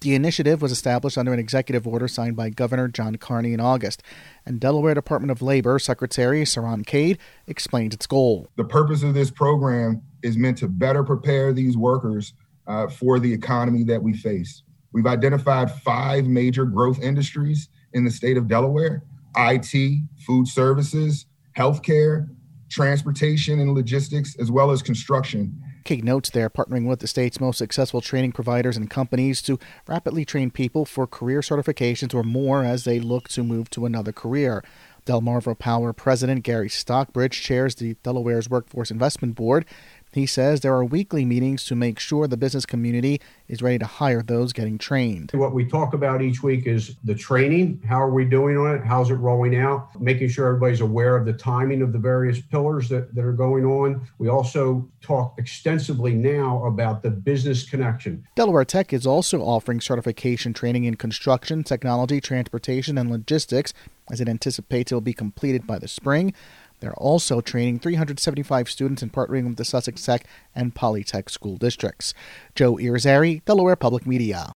The initiative was established under an executive order signed by Governor John Carney in August, and Delaware Department of Labor Secretary Saran Cade explained its goal. The purpose of this program is meant to better prepare these workers for the economy that we face. We've identified 5 major growth industries in the state of Delaware: IT, food services, healthcare, transportation and logistics, as well as construction. Cade notes they're partnering with the state's most successful training providers and companies to rapidly train people for career certifications or more as they look to move to another career. Delmarva Power President Gary Stockbridge chairs the Delaware's Workforce Investment Board. He says there are weekly meetings to make sure the business community is ready to hire those getting trained. What we talk about each week is the training. How are we doing on it? How's it rolling out? Making sure everybody's aware of the timing of the various pillars that are going on. We also talk extensively now about the business connection. Delaware Tech is also offering certification training in construction, technology, transportation, and logistics, as it anticipates it will be completed by the spring. They're also training 375 students and partnering with the Sussex Tech and Polytech school districts. Joe Irizarry, Delaware Public Media.